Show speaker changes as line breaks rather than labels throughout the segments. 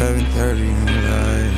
11:30 in the light.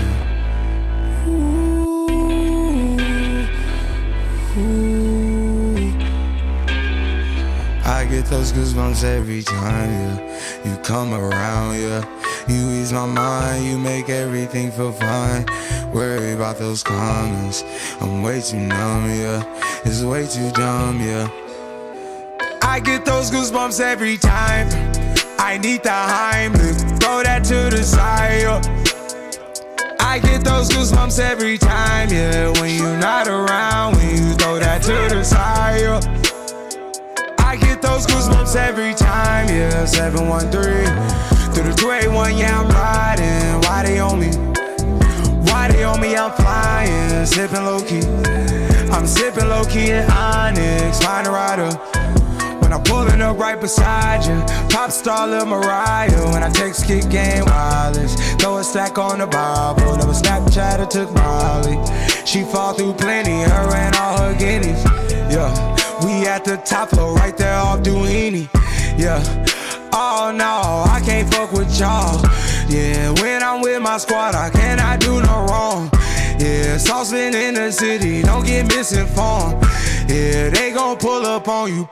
I get those goosebumps every time, yeah. You come around, yeah. You ease my mind, you make everything feel fine. Worry about those comments, I'm way too numb, yeah. It's way too dumb, yeah. I get those goosebumps every time. I need the Heimlich, throw that to the side, yeah. I get those goosebumps every time, yeah. When you're not around, when you throw that to the side, yeah. I get those goosebumps every time, yeah. 713 through the 281, yeah, I'm riding. Why they on me? Why they on me? I'm flying, sipping low key. I'm sipping low key in Onyx, find a rider. When I'm pulling up right beside you, pop star Lil Mariah. When I text kick game wireless, throw a stack on the Bible. Never Snapchat or took Molly. She fall through plenty, her and all her guineas. Yeah, we at the top floor, right there off Duini. Yeah, oh no, I can't fuck with y'all. Yeah, when I'm with my squad, I cannot do no wrong. Yeah, saucepan in the city, don't get misinformed. Yeah, they gon' pull up on you.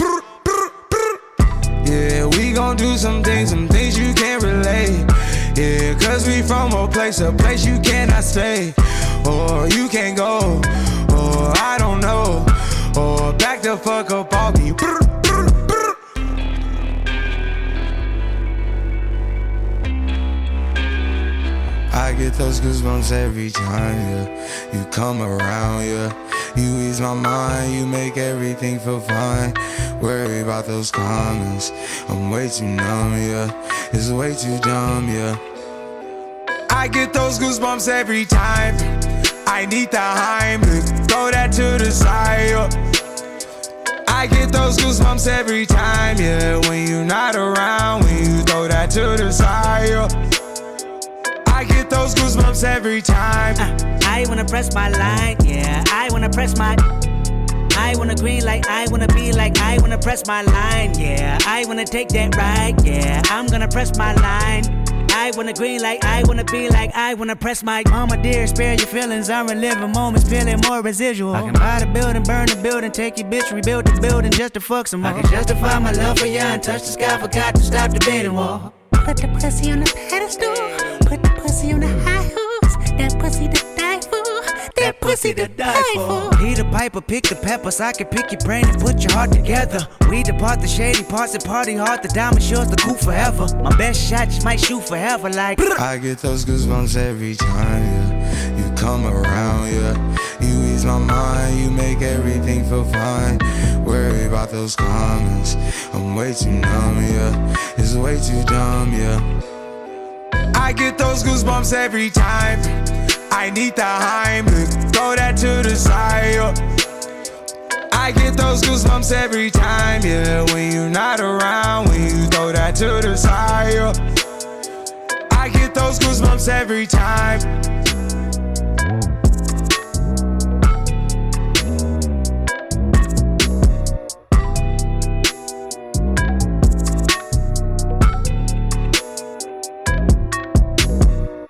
Yeah, we gon' do some things you can't relate. Yeah, cause we from a place you cannot stay. Or you can't go, or I don't know. Or back the fuck up off me. I get those goosebumps every time, yeah. You come around, yeah. You ease my mind, you make everything feel fine. Worry about those comments, I'm way too numb, yeah. It's way too dumb, yeah. I get those goosebumps every time. I need the Heimlich, throw that to the side, yeah. I get those goosebumps every time, yeah. When you're not around, when you throw that to the side, yeah. I get those goosebumps every time.
I wanna press my line, yeah. I wanna press my. I wanna green like I wanna be like I wanna press my line, yeah. I wanna take that ride, yeah. I'm gonna press my line. I wanna green like I wanna be like I wanna press my. Mama dear, spare your feelings. I'm reliving moments, feeling more residual. I can buy the building, burn the building, take your bitch, rebuild the building just to fuck some more. I can justify my love for you and touch the sky, forgot to stop the beating wall.
Put the pussy on the pedestal. Put the pussy on the high horse. That pussy to die for.
That pussy to die for. He the piper, pick the peppers. I can pick your brain and put your heart together. We depart the shady parts and party hard. The diamond shows the coup forever. My best shot just might shoot forever like.
I get those goosebumps every time, yeah. You come around, yeah. You ease my mind, you make everything feel fine. Worry about those comments, I'm way too numb, yeah. It's way too dumb, yeah. I get those goosebumps every time. I need the Heimlich, throw that to the side, yeah. I get those goosebumps every time, yeah. When you're not around, when you throw that to the side, yeah. I get those goosebumps every time.